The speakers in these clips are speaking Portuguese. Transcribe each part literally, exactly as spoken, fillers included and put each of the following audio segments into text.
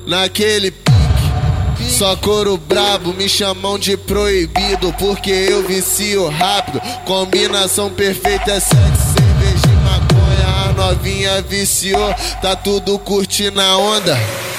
naquele pique. Só couro brabo, me chamam de proibido, porque eu vicio rápido. Combinação perfeita é sexo, cerveja e maconha. A novinha viciou, tá tudo curtindo a onda.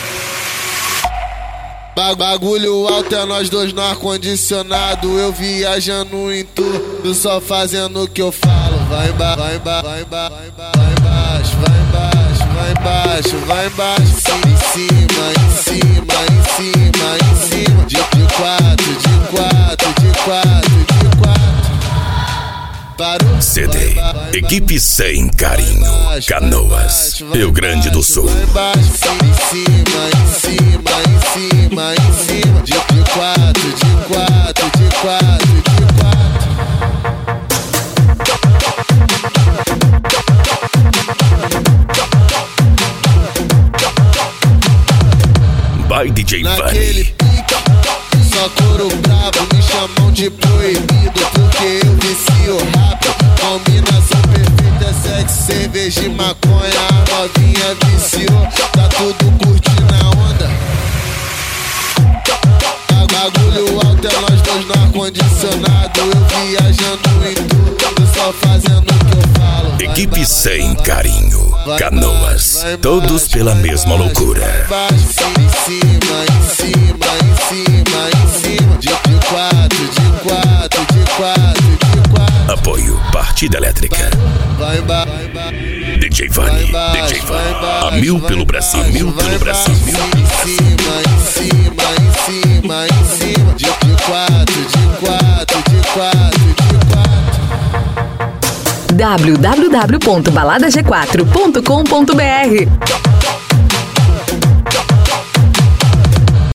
Bagulho alto é nós dois no ar-condicionado. Eu viajando em tudo, só fazendo o que eu falo. Vai embaixo, vai embaixo, vai embaixo, vai embaixo, vai embaixo, vai embaixo, em cima, em cima, em cima, em cima. De, de quatro, de quatro, de quatro, de quatro. Parou. C D, equipe sem carinho, Canoas, Rio Grande do Sul. Vai embaixo, em cima, em cima, em cima, em cima. De, de quatro, de quatro, de quatro, de quatro. By D J Naquele Vani. pique, só couro brabo, me chamam de proibido, porque eu vicio rápido. Combinação perfeita é sexo, cerveja e maconha. A novinha viciou, tá tudo curtindo a onda. Bagulho alto é nós dois no ar-condicionado. Eu viajando em tudo, só fazendo o que eu falo. Vai Equipe embaixo, sem carinho, Canoas, vai todos embaixo, pela vai mesma embaixo, loucura. vai embaixo, em cima, em cima, em cima, em cima. De, de quatro, de quatro, de quatro, de quatro. Apoio Partida Elétrica. Vai embaixo, D J Vani, D J Vani. A mil pelo Brasil, a mil pelo Brasil, mil pelo em Brasil. cima, em cima, em cima, em cima. De, de quatro, de quatro, de quatro, de quatro. w w w ponto balada g quatro ponto com ponto b r